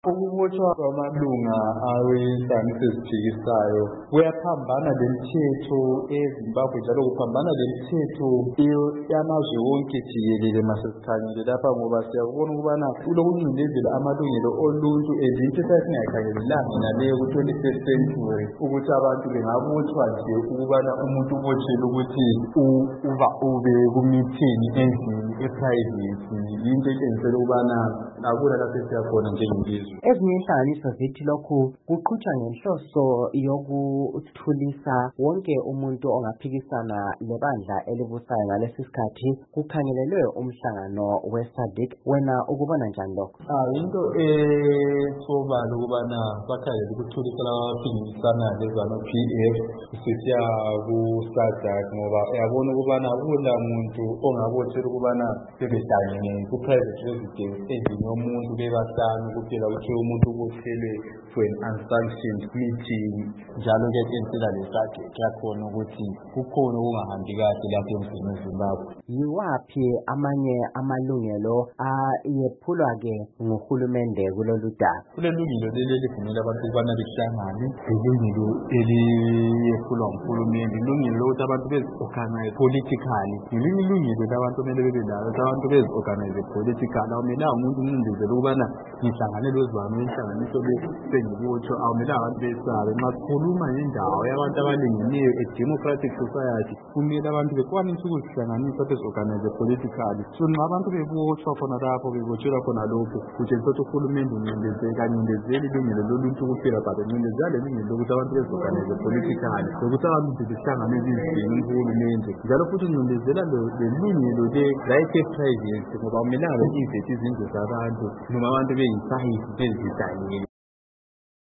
Ukubotshwa kwamalunga awenhlanganiso ezithikisayo kuyaphambana lemithetho eZimbabwe njalo kuphambana lemithetho yamazwe wonke jikelele masesikhangile lapha, ngoba siyakubona ukubana kulokuncindezela amalungelo oluntu and into esasingayikhangelelanga naleyo ku-21st century ukuthi abantu bengabotshwa nje ukubana umuntu ubotshelwe ukuthi ube kumithini endlini eprivate. Yinto etshengisela ukubana akula lapho esiyakhona njengelizwe. Ezinye inhlanganiso zithi lokhu kuqhutshwa ngenhloso yokuthulisa wonke umuntu ongaphikisana lebandla elibusayo ngalesi sikhathi kukhangelelwe umhlangano we-SADC. Wena ukubona njani lokho? Into esobala ukubana bakhangele ukuthulisa labaphikisana lezama-PF sisiya ku-SADC, ngoba uyabona ukubana akula muntu ongabotshela ukubana bebehlangene ku-private residence endlini yomuntu bebahlanu kuphela kuthiwe umuntu ubothelwe for an unsanctioned meeting. Njalo kuyatshengisa le-SADC yakhona ukuthi kukhona okungahambi kahle lapha emzini weZimbabwe. Yiwaphi amanye amalungelo ayephulwa-ke nguhulumende kulolu daba? Kulelungelo leli elivumela abantu ukubana behlangane, ilungelo eliyephulwa nguhulumende, ilungelo lokuthi abantu bezi-organize politically. Ngelinye ilungelo labantu kumele bebe lalo, abantu bezi-organize politically. Awumelanga umuntu umncindezele ukubana ngihlangane lozibani wenhlanganiso sengibotshwa. Awumelanga abantu besabe. Nxa sikhuluma ngendawo yabantu abalingeneyo, a democratic society, kumele abantu bekwanise ukuzihlanganisa bezi-organize politically. So nxa abantu bebotshwa khona lapho, bebotshelwa khona lokhu, kutshengisa ukuthi uhulumende uncindezeli ilungelo loluntu kuphela, but uncindezela lelungelo lokuthi abantu bezi-organize politically, lokuthi abantu behlangane ezindlini uhulumende. Njalo futhi uncindezela lelungelo le-right e-privacy, ngoba akumelanga be-invade izindlu zabantu noma abantu beyisayisi bezidalile.